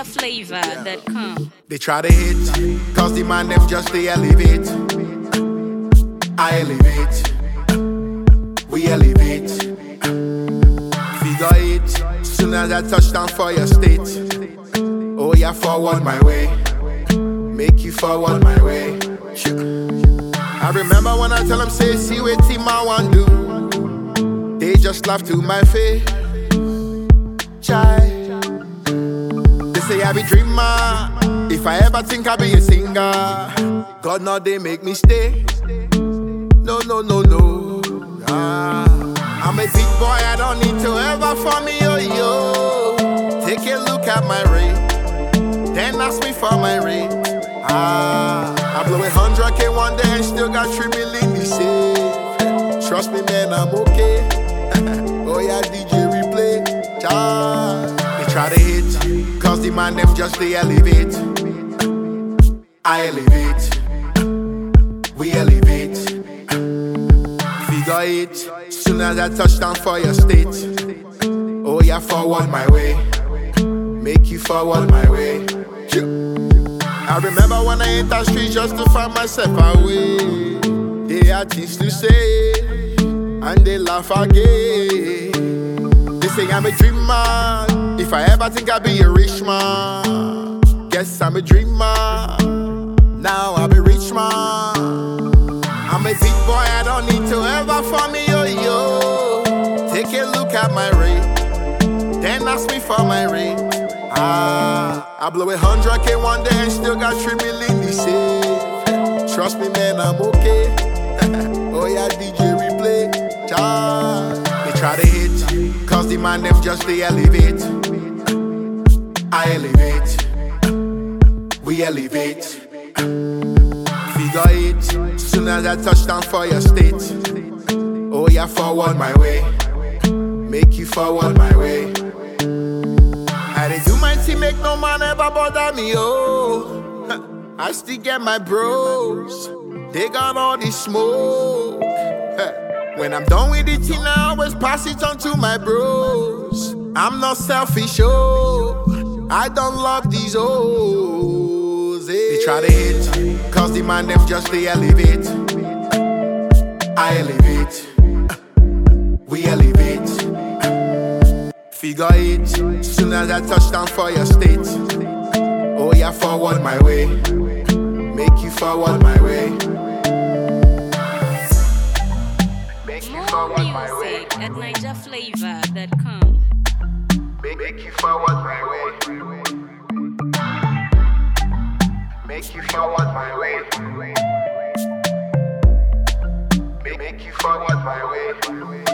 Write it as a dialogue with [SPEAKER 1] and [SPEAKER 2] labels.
[SPEAKER 1] NigerFlavor.com.
[SPEAKER 2] They try to hit, cause the man them just they elevate. I elevate, we elevate. Figure eight, soon as I touch down for your state. Oh yeah, forward my way, make you forward my way. I remember when I tell them say, see what team I want do. They just laugh to my face. Chai. They say I be dreamer. If I ever think I be a singer, God know they make me stay. No, no, no, no. I'm a big boy, I don't need to ever for me, oh yo. Take a look at my rate, then ask me for my rate. I blow 100K one day and still got 3 million to save. Trust me, man, I'm okay. Oh yeah, DJ replay. They try to hit, cause the man them just they elevate. I elevate, we elevate. Figure eight, soon as I touch down for your state. Oh yeah, forward my way, make you forward my way. I remember when I hit that street just to find myself away. They had things to say, and they laugh again. They say I'm a dreamer. If I ever think I'll be a rich man, guess I'm a dreamer. Now I'm a rich man. I'm a big boy, I don't need to ever for me, oh yo. Take a look at my rate, then ask me for my rate. I blow 100K one day and still got 3 million to save. Trust me, man, I'm okay. Oh yeah, DJ replay. They try to hit, cause the man them just they elevate. I elevate, we elevate. Figure eight, soon as I touch down for your state. Oh yeah, forward my way, make you forward my way. I did do my thing, make no man ever bother me, oh. I still get my bros, they got all this smoke. When I'm done with the thing, I always pass it on to my bros. I'm not selfish, oh, I don't love these hoes. They try to hit, cause the man them just they elevate. I elevate, we elevate. Figure eight, soon as I touch down for your state. Oh yeah, forward my way, make you forward my way. Make you forward my way.
[SPEAKER 1] At NigerFlavor.com.
[SPEAKER 2] Make you forward my way. Make you forward my way. Make you forward my way.